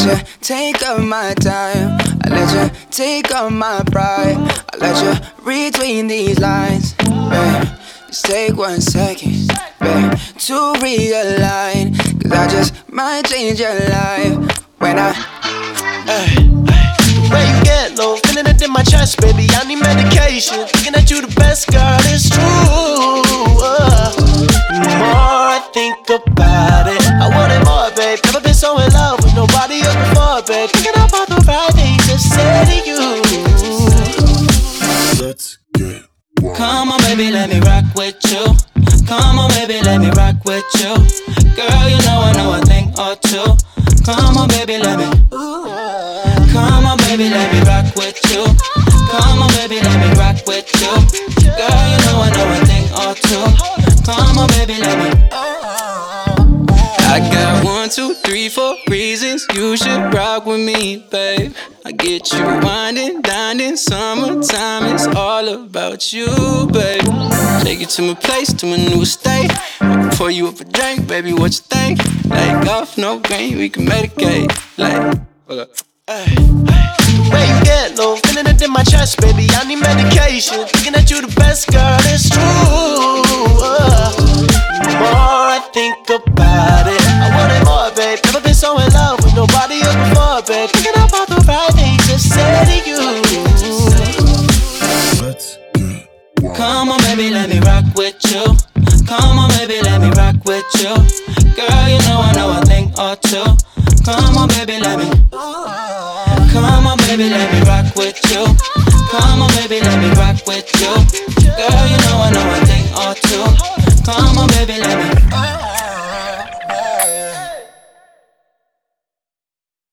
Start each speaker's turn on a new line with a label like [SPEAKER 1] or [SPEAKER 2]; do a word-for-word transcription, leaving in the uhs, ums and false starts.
[SPEAKER 1] you take up my time. I let you take up my pride. I let you read between these lines, babe. Just take one second, babe, to realign. Cause I just might change your life when I
[SPEAKER 2] Ay, where you get low, feeling it in my chest, baby. I need medication. Thinking that you the best, girl, it's true. Uh, the more I think about it, I want it more, babe. Never been so in love with nobody else before, babe. Thinking about the right things to say to you.
[SPEAKER 3] Let's get wild.
[SPEAKER 4] Come on, baby, let me rock with you. Come on, baby, let me rock with you. Girl, you know I know a thing or two. Come on, baby, let me. Come on, baby, let me rock with you. Come on, baby, let me rock with you. Girl, you know I know a thing or two. Come on, baby, let me. I got one, two, three, four reasons you should rock with me, babe. I get you winding, dining, summertime, it's all about you, babe. Take you to my place, to my new estate. Pour you up a drink, baby, what you think? Like off, no green, we can medicate. Like, hold up.
[SPEAKER 2] Ay, ay. Where you get low, feeling it in my chest, baby. I need medication. Thinking that you the best, girl, it's true. Uh, the more I think about it, I want it more, babe. Never been so in love with nobody else before, babe. Thinking about the right things to say to you.
[SPEAKER 3] Let's get wild.
[SPEAKER 4] Come on, baby, let me rock with you. Come on, baby, let me rock with you. Girl, you know I know a thing or two. Come on, baby, let me. Come on, baby, let me rock with you. Come on, baby, let me rock with you. Girl, you know I know a thing or two. Come on, baby, let me.